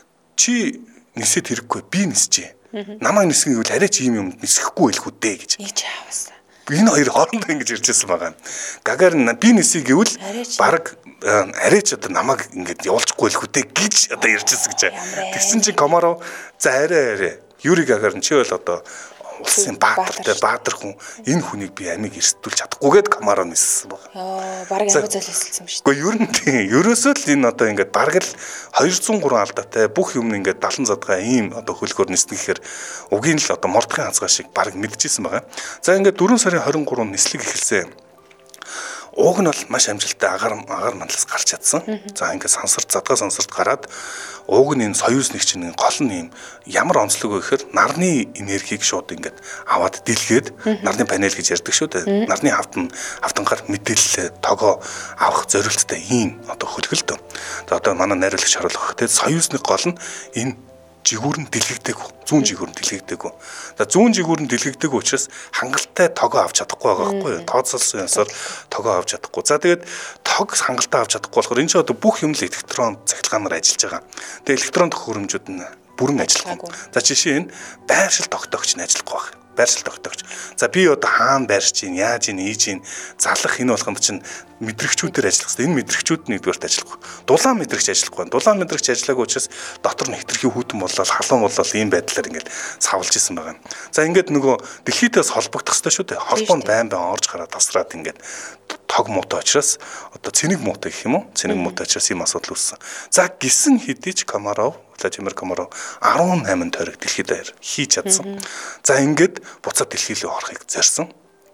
Чи нисэт хэрэггүй би нисчээ. Намайг нисгэх гэвэл арай чи ийм юм нисгэхгүй байлгүй дээ гэж. Ич хаавсан. Энэ хоёр хоорондоо ингэж ярьжсэн байгаа. Гагарин би нисэе гэвэл баг арайч одоо намайг ингэж явуулчихгүй байлгүй дээ гэж одоо ярьжсэн гэж. Тэгсэн чинь Комаров за арай Юрий Гагарин чи бол одоо улсын баатар хүн энэ хүнийг би амиг эрсдүүлж чадахгүйгээд Комаров ниссэн баг. Йоо баг ямар золиослсон шүү дээ. Гэхдээ ер нь тийм ерөөсөө л энэ одоо ингээд бараг л 203 алдаатай бүх юм ингээд 70 задгаа ийм одоо хөлгөөр нисдэг гэхээр угийн л одоо мордхын хазгаа шиг бараг мэдчихсэн байгаа. За ингээд 4 сарын 23-нд нислэг эхэлсэн. Уг нь бол маш амжилттай агаар мандлаас гарч чадсан. За ингээд задгаа сансарт гараад уг нь энэ союз нэгчийн гол нь юм ямар онцлог вэ гэхээр нарны энергийг шууд ингээд аваад дэлгээд нарны панел гэж ярьдаг шүү дээ. Нарны хавтангаар мэдээлэл тогоо авах зорилттой ийм одоо хөлгөлт. За одоо манай найруулагч харуулах. Тэгээд союзны гол нь энэ жигүүр нь дэлгэгдээгүй. Зүүн жигүүр нь дэлгэгдээгүй. За зүүн жигүүр нь дэлгэгдээгүй учраас хангалттай тогоо авч чадахгүй байгаа байхгүй юу? Тооцоолсон юмсаар тогоо авч чадахгүй. За тэгээд тог хангалттай авч чадахгүй болохоор энэ ч одоо бүх юм л электрон цахилгаанаар ажиллаж байгаа. Тэгээд электрон төхөөрөмжүүд нь бүрэн ажиллахгүй. За жишээ нь байршил тогтоогч нь ажиллахгүй байна. Байршил тогтоогч. За би одоо хаана байрч чинь, яаж ийн, ийж ийн, залах энэ болгонд чинь мэдрэгчүүдээр ажиллах хэрэгтэй. Энэ мэдрэгчүүд нэгдүгээрт ажиллахгүй. Дулаан мэдрэгч ажиллахгүй. Дулаан мэдрэгч ажиллаагүй учраас дотор нь хитрхи хүүтэн болол, халуун болол ийм байдлаар ингээд савлж исэн байгаа. За ингээд нөгөө дэлхийдээс холбогдох хэрэгтэй шүү дээ. Холбоо нь байн орж гараад тасраад ингээд тог муутай учраас одоо цэник муутай гэх юм уу? Цэник муутай учраас ийм асуудал үүссэн. За гисэн хэдий ч Владимир Комаров 18 тойрог дэлхийд хийж чадсан. За ингээд буцаад дэлхий рүү орохыг зорьсон.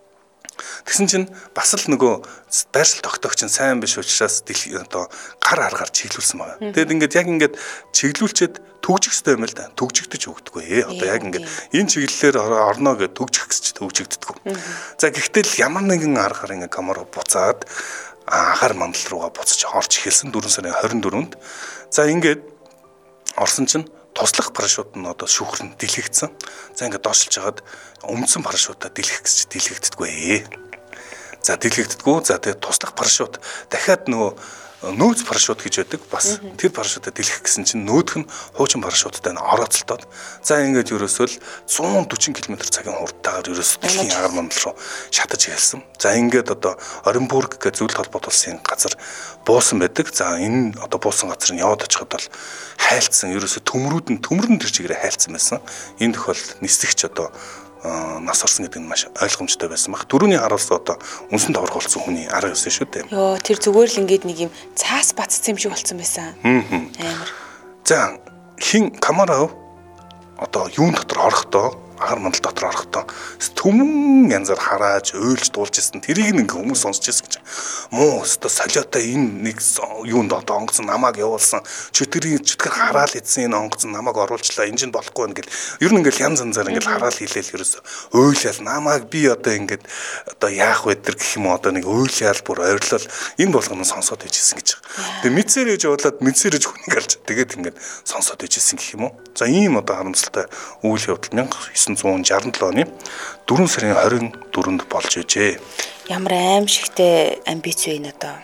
Тэгсэн чинь бас л нөгөө байршил тогтоогч нь сайн биш учраас одоо гар аргаар чиглүүлсэн байгаа. Тэгэд ингээд яг ингээд чиглүүлчихэд төгжих хэрэгтэй юм л да. Төгжигдэж өгдөггүй. Одоо яг ингээд энэ чиглэлээр орно гэж төгжих гэж төгжигддэггүй. За гэхдээ л ямар нэгэн аргаар ингээд Комаров буцаад агаар мандал руугаа буцаж орж эхэлсэн 4 сарын 24-нд. За ингээд орсон чинь туслах парашют нь одоо шүүхрэн дэлгэгдсэн. За ингээд доошлж хагаад өмдсөн парашютаа дэлгэх гэж дэлгэгддэггүй. За дэлгэгддэггүй. За тэгээд туслах парашют дахиад нөгөө нөөц парашют гэж байдаг. Бас тэр парашютаа дэлгэх гэсэн чинь нөөдх нь хуучин парашюттай орооцолтоод за ингээд ерөөсөө л 140 км/цагийн хурдтайгаар ерөөсөө дэлхийн агаар мандал руу шатаж эхэлсэн. За ингээд одоо Оренбург гэх зүйлд холбоотулсан газар буусан байдаг. За энэ одоо буусан газар нь яваад очиход бол хайлтсан ерөөсөө төмрүүд нь тэр чигээрээ хайлтсан байсан. Энэ тохиолдолд нисгэгч одоо нас орсон гэдэг нь маш ойлгомжтой байсан баг. Түрүүний харуулсан одоо үнсэн товрголцсон хүний 19 шүү дээ. Йоо тэр зүгээр л ингээд нэг юм цаас бацсан юм шиг болцсон байсан. Амар. За хин Комаров одоо юун дотор орохдоо агаар мандал дотор орохдоо түмэн янзаар харааж ойлж дуулж ирсэн. Тэрийг нэг хүмүүс сонсч ирсэн гэж. Муу өстө солиотой энэ нэг юунд одоо онгоцсон намааг явуулсан. Чөтгөр хараал идсэн энэ онгоцсон намааг оруулчлаа. Энэ чинь болохгүй нэ гэл. Ер нь ингээл янз янзаар ингээл хараал хийлээл ерөөсө ойлал намааг би одоо ингээд одоо яах вэ гэх юм одоо нэг ойлал бүр ойрлол энэ болгоно сонсоод ижсэн гэж. Тэгээ мэдсээр ээж явуулаад мэдсээр ээж хүнийг алж тэгээд ингээд сонсоод ижсэн гэх юм уу. За ийм одоо харамсалтай үйл явдал 1900 1967 оны 4 сарын 24-нд болж байжээ. Ямар аимшигтэй амбиц вэ энэ одоо.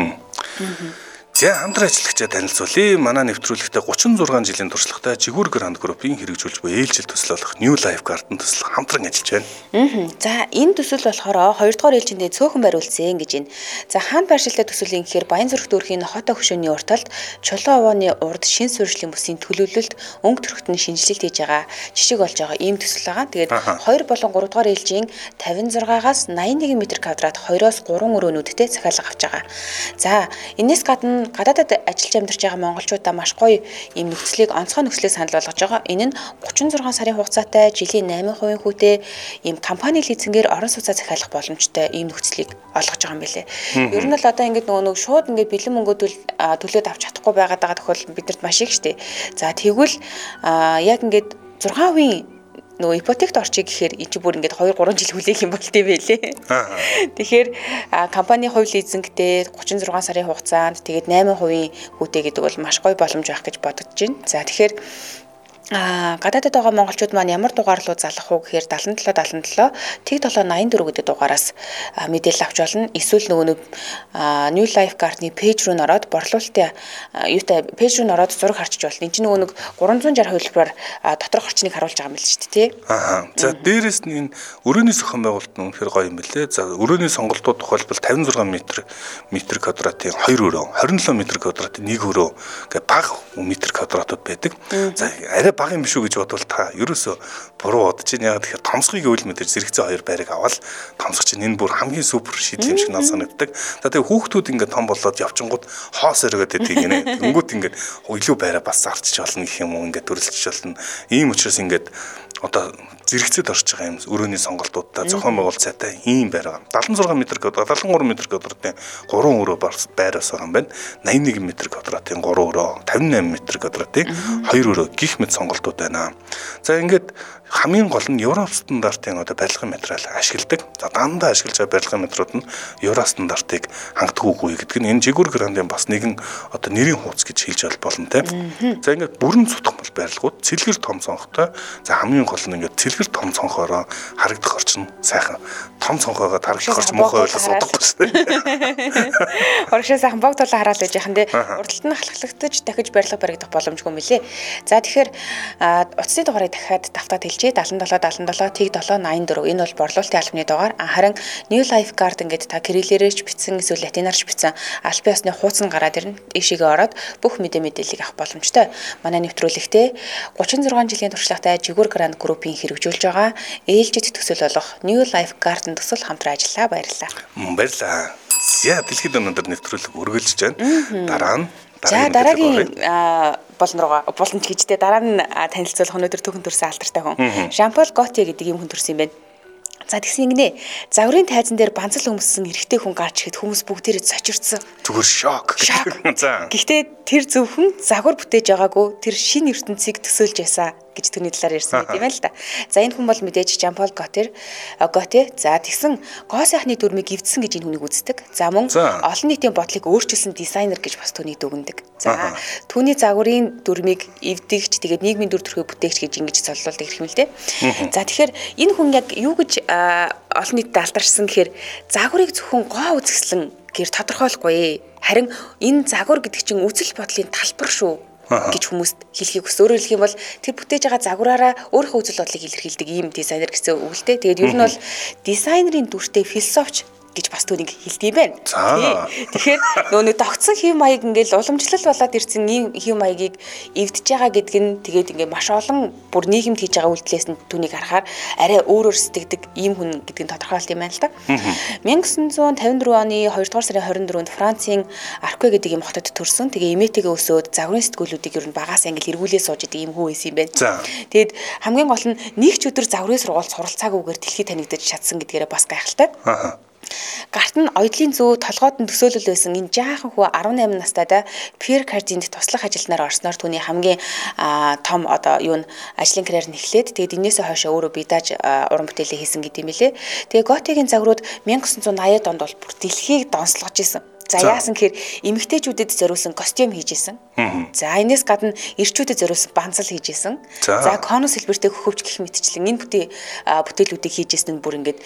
За хамтран ажиллагчаа танилцуулъя. Манай нэвтрүүлэгтээ 36 жилийн туршлагатай Жигүүр Гранд группийн хэрэгжүүлж буй ээлжил төсөл болох New Life Garden төсөл хамтран ажиллаж байна. За энэ төсөл болохоор 2 дугаар ээлжиндээ цөөхөн бариулсан гэж байна. За хаана байршилтай төсөл юм гэхээр Баянзүрх дүүргийн хотоо хөшөөний урталд Чулуун овооны урд шин суурьшлийн бүсийн төлөвлөлт өнгө төрхтөнд шинжилэлт хийж байгаа жишг болж байгаа ийм төсөл байгаа. Тэгээд 2 болон 3 дугаар ээлжийн 56-аас 81 м2-д 2-оос 3 өрөөнүүдтэй захиалга авч байгаа. За энэс гадна гадаадад ажиллаж амьдарч байгаа монголчуудаа маш гоё ийм нөхцөлийг онцгой нөхцөлөөр санал болгож байгаа. Энэ нь 36 сарын хугацаатай жилийн 8% хүүтэй ийм компани лицензээр орон сууцаа захиалах боломжтой ийм нөхцөлийг олгож байгаа юм билээ. Ер нь л одоо ингээд нөгөө шууд ингээд бэлэн мөнгөдөл төлөөд авч чадахгүй байгаад байгаа тохиолдол биднэрт маш их штэ. За тэгвэл яг ингээд 6% нөгөө ипотект орчих гэхээр энэ ч бүр ингээд 2-3 жил хүлээх юм болт юм байлээ. Тэгэхээр компани хувь лизингтэй 36 сарын хугацаанд тэгээд 8% хүүтэй гэдэг бол маш гоё боломж байх гэж бодож байна. За тэгэхээр гадаадд байгаа монголчууд маань ямар дугаар руу залах уу гэхээр 77 тэг 784 гэдэг дугаараас мэдээлэл авч болно. Эсвэл нөгөө New Life Garden-ы пэйж рүү нөрөөд борлуулалтын юутай пэйж рүү нөрөөд зураг харчиж болно. Энд чинь нөгөө 360 хувилбараар доторх орчныг харуулж байгаа юм л шүү дээ, тий. За дээрэс нь энэ өрөөний зохион байгуулалт нь үнэхээр гоё юм билээ. За өрөөний сонголтууд тухайлбал 56 метр квадратын 2 өрөө, 27 метр квадратын 1 өрөө гэх бага метр квадратууд байдаг. За арай бага юм биш үү гэж бодвол та ерөөсө буруу бодож байна. Яг тэгэхээр томсгыг өвөл мэдэр зэрэгцээ 2 байрыг аваад томсох чинь энэ бүр хамгийн супер шийдэл юм шиг надад санагддаг. За тэгээ хүүхдүүд ингээд том болоод явчингууд хоос өргөд байдаг гинэ. Өнгөт ингээд илүү байраа бас зарчиж болно гэх юм уу, ингээд төрөлжиж болно. Ийм учраас ингээд одоо зэрэгцээд орж байгаа юм өрөөний сонголтуудтай зохион байгуулалт сайтай ийм байр байгаа. 76 м2, 73 м2-ийн 3 өрөө байраас байгаа юм байна. 81 м2-ийн 3 өрөө, 58 м2-ийн 2 өрөө гих мэт сонголтууд байна. За ингээд хамгийн гол нь Европ стандартын одоо барилгын материал ашигладаг. За дандаа ашиглаж байгаа барилгын материалууд нь Евро стандартыг хангадаг үгүй гэдэг нь энэ Жигүүр Грандын бас нэгэн одоо нэрийн хууц гэж хэлж болно те. За ингээд бүрэн цутгамал барилгууд цэлгэр том цонхтой. За хамгийн гол нь ингээд цэлгэр том цонхоороо харагдах орчин сайхан том цонхоогоо харагдах орчин муухай байлаас удахгүй шүү дээ. Оршоо сайхан бог толоо хараад байж яхан те. Урдталт нь халахлагдаж дахиж барилга баригдах боломжгүй мөлий. За тэгэхээр утасны дугаарыг дахиад давтаад 77 тэг 784 энэ бол борлуулалтын албаны дугаар. Харин New Life Garden гэдэг та кириллээрч бичсэн эсвэл латинарч бичсэн албан ёсны хуудас гараад ирнэ. Ишигээ ороод бүх мэдээллийг авах боломжтой. Манай нэвтрүүлэгтээ 36 жилийн туршлагатай Жигүүр Гранд группийн хэрэгжүүлж байгаа ээлжид төсөл болох New Life Garden төсөл хамтран ажиллаа. Баярлалаа. Баярлалаа. За дэлхийд өнөөдөр нэвтрүүлэг үргэлжлэж байна. Дараа нь за дараагийн боломж гэжтэй дараа нь танилцуулах өнөөдөр түүхэн төрсэн алдартай хүн Жан-Пол Готье гэдэг юм хүн төрсэн юм байна. За тэгсэн ингэнэ. Загварын тайзан дээр банцал өмссөн эрэгтэй хүн гарч ирэхэд хүмүүс бүгдээрээ цочирдсан. Зүгээр шок. За. Гэхдээ тэр зөвхөн загвар бүтээж байгаагүй тэр шинэ ертөнцийг төсөөлж байсан гэж түүний талаар ярьсан юм байна л да. За энэ хүн бол мэдээж Жан-Пол Готье. За тэгсэн гоо сайхны дүрмийг эвдсэн гэж энэ хүнийг үздэг. За мөн олон нийтийн бодлыг өөрчилсөн дизайнер гэж бас түүнийг дүгнэдэг. За түүний загварын дүрмийг эвдэгч тэгээд нийгмийн дүр төрхийг бүтээгч гэж ингэж цоллуулдаг хэрэг юм л дээ. За тэгэхээр энэ хүн яг юу гэж олон нийтэд алдаршсан гэхээр загварыг зөвхөн гоо үзэсгэлэн гэр тодорхойлохгүй. Харин энэ загвар гэдэг чинь үзэл бодлын талбар шүү гэж хүмүүст хэлхийг хүс. Өөрөөр хэлэх юм бол тэр бүтээж байгаа загвараараа өөрийнхөө үзэл бодлыг илэрхийлдэг ийм дизайнер гэсэн үг л дээ. Тэгээд ер нь бол дизайнерын дүртэй философч гэж бас түүнийг хэлдэг юм байна. Тэгэхээр нөгөө тогтсон хэв маяг ингээл уламжлал болоод ирсэн ийм хэв маягийг эвдэж байгаа гэдэг нь тэгээд ингээ маш олон бүр нийгэмд хийж байгаа үйлдэлээс нь түүнийг харахаар арай өөрөөр сэтгэдэг ийм хүн гэдэг нь тодорхойлт юм байна л да. 1954 оны 2 дугаар сарын 24-нд Францын Аркве гэдэг ийм хотод төрсөн. Тэгээ эмээтэйгээ өсөөд загварын сэтгүүлүүдийг ер нь багаас англи эргүүлээ сууж идэг ийм хүн байсан юм байна. Тэгээд хамгийн гол нь нэг ч өдөр загварын сургууль суралцаагүйгээр дэлхийд танигдаж чадсан гэдгээрээ бас гайхалтай. Гарт нь оёдлын зүү толгойд нь төсөөлөл байсан энэ жаахан хүү 18 настайдаа Пьер Кардинд туслах ажилтнаар орсноор түүний хамгийн том одоо юу н ажлын карьер нь эхлээд тэгээд энээсээ хойшоо өөрөө бие дааж уран бүтээлээ хийсэн гэдэг юм лээ. Тэгээд Готьегийн загварууд 1980-ад онд бол бүр дэлхийг донслогож исэн. За яасан гэхээр эмэгтэйчүүдэд зориулсан костюм хийжсэн. За энэс гадна эрчүүдэд зориулсан банцал хийжсэн. За конус хэлбэртэй хөвч гэх мэтчлэн энэ бүтээлүүдийг хийжсэн нь бүр ингээд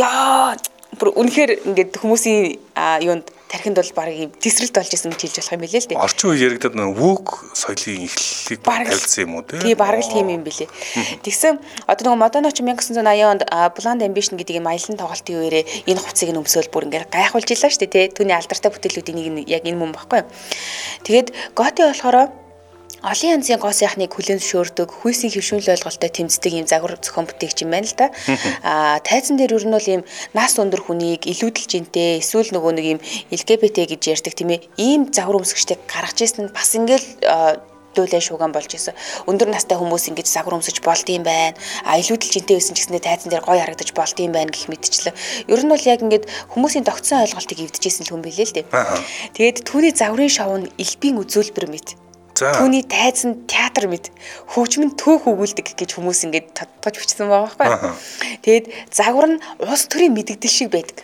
бүр үнэхээр ингээд хүмүүсийн юунд тархинд бол баг юм тесрэлт болж исэн гэж хэлж болох юм билээ л дээ. Орчин үеийн яригдаад вөг соёлын эхлэлийг тавьсан юм уу те? Тий, бараг л тийм юм билээ. Тэгсэн одоо нөгөө Мадонна ч 1980 онд Blonde Ambition гэдэг юм аялан тоглолтын үеэрээ энэ хувцсыг нь өмсөөл бүр ингээд гайхуулж илаа шүү дээ те. Түүний алдартай бүтээлүүдийн нэг нь яг энэ мөн баггүй. Тэгээд Готи болохоор олон янзын гоо сайхныг хүлээн зөвшөөрдөг, хүйсийн хөвшүүл ойлголттой тэмцдэг юм загвар зохион бүтээгч юм байна л да. Тайзан дээр ер нь бол ийм нас өндөр хүнийг илүүдэлж интэй, эсвэл нөгөө нэг ийм LGBT гэж ярьдаг тийм ээ. Ийм загвар өмсгчтэй гаргаж ирсэн нь бас ингээл дүүлэн шууган болж исэн. Өндөр настай хүмүүс ингэж загвар өмсөж болд юм байна. Илүүдэлж интэй байсан ч гэсэндээ тайзан дээр гоё харагдаж болд юм байна гэх мэтчлээ. Ер нь бол яг ингэж хүмүүсийн тогтсон ойлголтыг эвдчихсэн л хүн билээ л дээ. Тэгээд түүний загварын шоу нь элбийн үзүүлбэр мэт. Түүний тайзан театр мэд хөгжмөн төөх өгүүлдэг гэж хүмүүс ингээд тодтож бичсэн байгаа байхгүй. Тэгээд загвар нь улс төрийн мэдэгдэл шиг байдаг.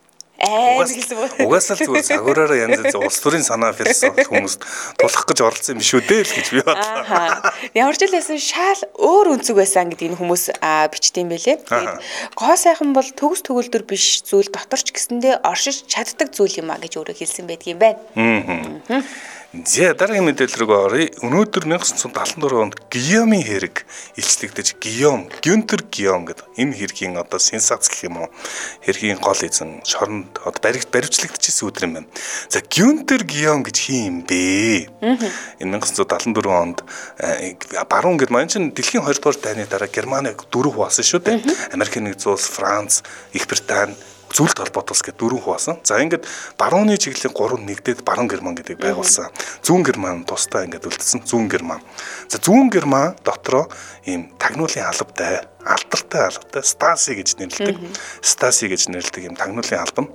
Угаасаа л зүгээр загвараараа янз янз улс төрийн санаа философи хүмүүст тулах гэж оролцсон юм шүү дээ л гэж би бодлоо. Ямар ч байсан шал өөр өнцөг байсан гэдгийг хүмүүс бичдэм байлээ. Тэгээд гоо сайхан бол төгс төгөлдөр биш зүйл доторч гэсэндээ оршиж чаддаг зүйл юм а гэж өөрөө хэлсэн байдгийн байна. За дараагийн мэдээлэл рүү оръё. Өнөөдөр 1974 онд Гийомын хэрэг илчлэгдэж Гюнтер Гийом гэдэг энэ хэргийн одоо сенсац гэх юм уу хэргийн гол эзэн шоронд одоо баривчлагдчихсэн өдөр юм байна. За Гюнтер Гийом гэж хин юм бэ? Энэ 1974 онд баруун Герман чинь дэлхийн 2 дугаар дайны дараа Германыг дөрөв хуваасан шүү дээ. Америкийн нэгдсэн улс, Франц, Их Британи зүйлд холбоотой ус гэдэг дөрөв хуваасан. За ингээд барууны чиглэлийн 3 нэгдээд баруун Герман гэдэг байгуулсан. Зүүн Герман тусдаа ингээд үлдсэн зүүн Герман. За зүүн Герман дотроо ийм тагнуулын алдартай Стаси гэж нэрлэдэг. Стаси гэж нэрлэдэг ийм тагнуулын албан.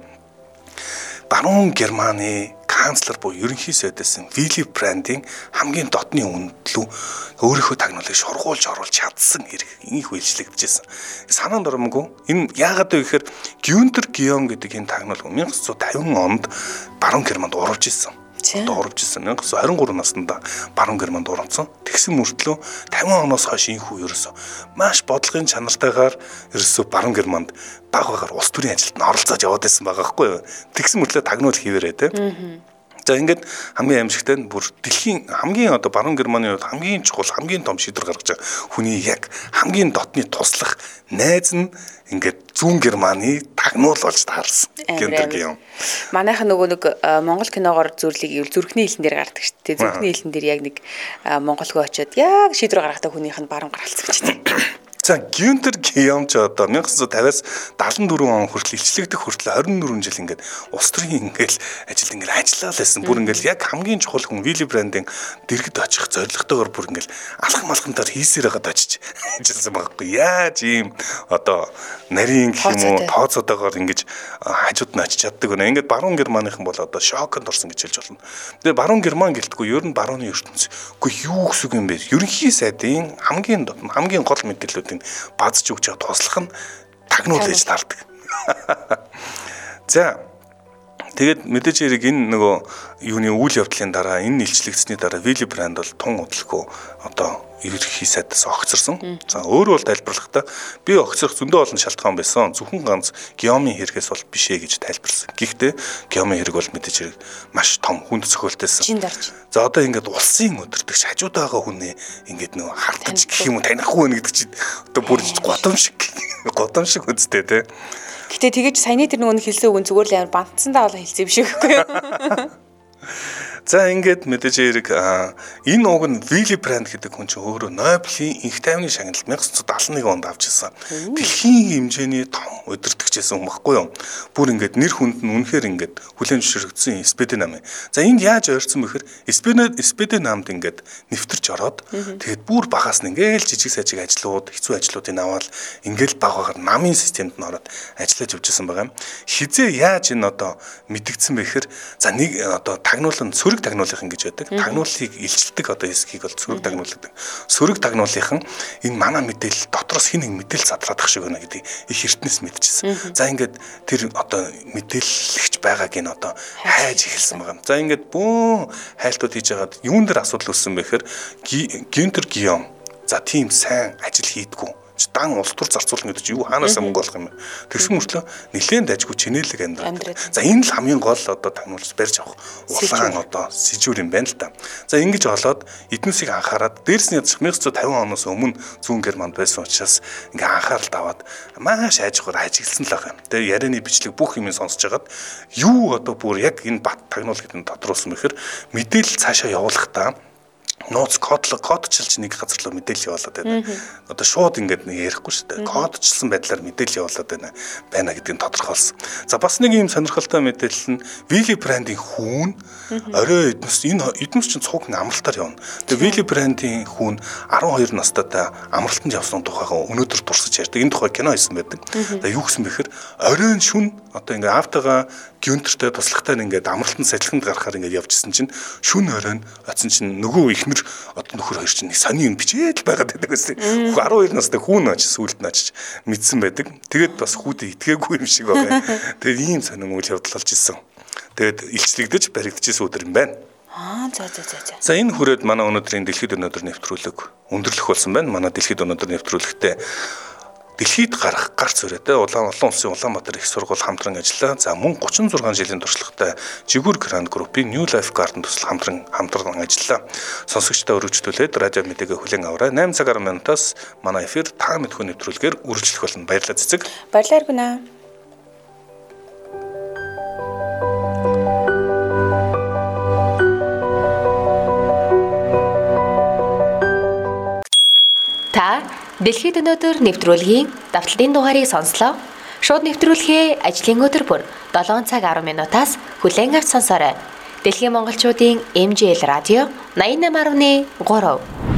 Баруун Германы канцлер буюу ерөнхий сайдсан Вилли Брандтын хамгийн дотны үнэлүү өөрийнхөө тагнуулыг шургуулж оруулж чадсан хэрэг инх үйлчлэгдэжсэн. Санаанд оромгүй энэ яагаад вэ гэхээр Гюнтер Гийом гэдэг энэ тагнуул 1950 онд баруун Германд урвж ирсэн. Одоо урвж ирсэн 1923 наснда баруун Германд урвцсан. Тэгсэн мөртлөө 50 оноос хойш инхүү ерөөсөө маш бодлогын чанартайгаар ерөөсөө баруун Германд баг багаар улс төрийн ажилд нь оролцож яваад байсан байгаа байхгүй юу. Тэгсэн мөртлөө тагнуул хийвэрээ те. За ингээд хамгийн аимшигтай нь бүр дэлхийн хамгийн одоо баруун Германы хувьд хамгийн чухал хамгийн том шийдвэр гаргаж байгаа хүний яг хамгийн дотны туслах найз нь ингээд зүүн Германы тагнуул болж таарсан. Гюнтер Гийом. Манайхан нөгөө нэг Монгол киногоор зүрлийг зүрхний хэлэн дээр гардаг шүү дээ. Зүрхний хэлэн дээр яг нэг монголгүй очиод яг шийдвэр гаргадаг хүнийх нь баруун гаралцсан гэж байна. За Гюнтер Гийом ч одоо 1950-аас 74 он хүртэл илчлэгдэх хүртэл 24 жил ингээд улс төрийн ингээл ажилд ингээл ажиллаад байсан. Бүр ингээл яг хамгийн чухал хүн Вилли Брандтын дэргэд очих зорилготойгоор бүр ингээл алхам алхамтаар хийсээр хагаад очиж ажилласан байхгүй. Яаж ийм одоо нарийн гэх юм уу тооцоотойгоор ингэж хажууд нь очиж чаддаг вэ? Ингээд баруун Германыхан бол одоо шоконд орсон гэж хэлж болно. Тэгээ баруун Герман гэлтгүй ер нь барууны ертөнц. Үгүй юу гэсэн юм бэ? Ерөнхий сайдын хамгийн гол мэдээллүүд базж өгч байгаа туслах нь тагнуул ээж таардаг. За тэгээд мэдээж хэрэг энэ нөгөө юуны үйл явдлын дараа энэ илчлэгдсэний дараа Вилли Бранд бол тун удалгүй одоо ерөнхий сайдаас огцорсон. За өөрөө бол тайлбарлахдаа би огцрох зөндөө олон шалтгаан байсан. Зөвхөн ганц Гийомын хэрэгээс бол биш ээ гэж тайлбарласан. Гэхдээ Гийомын хэрэг бол мэдээж хэрэг маш том хүнд цохилтойсэн. За одоо ингээд улсын өдөртөгч хажууд байгаа хүнээ ингээд нөгөө хартаж гэх юм уу танихгүй байна гэдэг чинь одоо бүр годом шиг үстэй те. Гэтэ тэгэж саяны тэр нөгөө хэлсэн үг нь зүгээр л амар бантсандаа болоо хэлсэн юм шиг байхгүй юу? За ингээд мэдээж хэрэг энэ уг нь Вилли Бранд гэдэг хүн чинь өөрөө Нобелийн инх тайвны шагналыг 1971 онд авч ирсэн. Дэлхийн хэмжээний том удирдахчсэн хүн баггүй юу? Бүр ингээд нэр хүнд нь үнэхээр ингээд хүлээн зөвшөөрөгдсөн SPD нам. За энд яаж ойрцсон бэхээр SPD намд ингээд нэвтэрч ороод тэгээд бүр багаас нь ингээд жижиг сажиг ажлууд, хэцүү ажлуудыг аваад ингээд баг багаар намын системд нь ороод ажиллаж явж байсан байгаа юм. Хизээ яаж энэ одоо мэдгдсэн бэхээр за нэг одоо тагнуулан сөрөг тагнуулынхан гэж байдаг. Тагнуулыг илчилдэг одоо хэсгийг бол сөрөг тагнуул гэдэг. Сөрөг тагнуулынхан энэ манай мэдээлэл дотроос хин нэг мэдээлэл задраадах шиг байна гэдэг их эртнээс мэдчихсэн. За ингээд тэр одоо мэдээлэгч байгааг нь одоо хайж эхэлсэн байгаа. За ингээд бүүн хайлтууд хийж байгаад юун дээр асуудал үүссэн бэхээр Гюнтер Гийом за тийм сайн ажил хийдгүү. Дан улс төр зарцуулна гэдэг чинь юу хаанаас мөнгө олох юм бэ? Тэгсэн мөртлөө нэлээд дажгүй чинэлэг амьдраад. За энэ л хамгийн гол одоо тагнуулж барьж авах улаан одоо сэжүүр юм байна л та. За ингэж олоод эднүсийг анхаарад дээрс нь ядчих 1950 оноос өмнө зүүн Германд байсан учраас ингээ анхаарал таваад маш айжгаар ажигласан л байгаа юм. Тэгээ ярианы бичлэг бүх юм сонсож хагаад юу одоо бүр яг энэ бат тагнуул гэдэг нь тодруулсан бэхээр мэдээлэл цаашаа явуулахдаа нууц кодчилж нэг газар руу мэдээлэл явуулаад байна. Одоо шууд ингээд ярихгүй шүү дээ. Кодчилсан байдлаар мэдээлэл явуулаад байна гэдгийг тодорхойлсон. За бас нэг юм сонирхолтой мэдээлэл нь Вилли Брандийн хүүн орой эднэс чинь цугны амралтаар явна. Тэгээ Вилли Брандийн хүүн 12 настайдаа амралтанд явсан тухайгаа өнөөдөр дурсаж ярьдаг. Энэ тухай кино хийсэн байдаг. За юу гэсэн бэхээр оройн шүн одоо ингээд автогаа Гюнтертэй туслахтай ингээд амралтанд сахилганд гарахаар ингээд явжсэн чинь шүн оройн оцсон чинь нөгөө ихнэр одоо нөхөр хоёр чинь сони юм бичээд л байгаад байдаг гэсэн. 12 настай хүүн очиж сүулт нь очиж мэдсэн байдаг. Тэгээд бас хүүдээ итгээгүй юм шиг байгаа. Тэгээд ийм сонин үйл явдал болж исэн. Тэгээд илчлэгдэж баригдчихсэн өдөр юм байна. За. За энэ хүрээд манай өнөөдрийн дэлхийд өнөөдөр нэвтрүүлэг өндөрлөх болсон байна. Манай дэлхийд өнөөдөр нэвтрүүлэгтээ дэлхийд гарах гарц өрөөтэй олон улсын Улаанбаатар их сургууль хамтран ажиллаа. За мөн 36 жилийн туршлагатай Жигүүр Гранд группийн New Life Garden төсөл хамтран ажиллаа. Сонсогчдоо өргөжтүүлээд радио мэдээгээ хүлээн аваарай. 8 цаг 10 минутаас манай эфир та мэдхүү нэвтрүүлгээр үргэлжлэх болно. Баярлалаа цэцэг. Баярлалаа Аргүна. Та дэлхийд өнөөдөр нэвтрүүлгийн давталтын дугаарыг сонслоо. Шууд нэвтрүүлгээ ажлын өдөр бүр 7 цаг 10 минутаас хүлээн авч сонсоорой. Дэлхийн монголчуудын MJL радио 88.3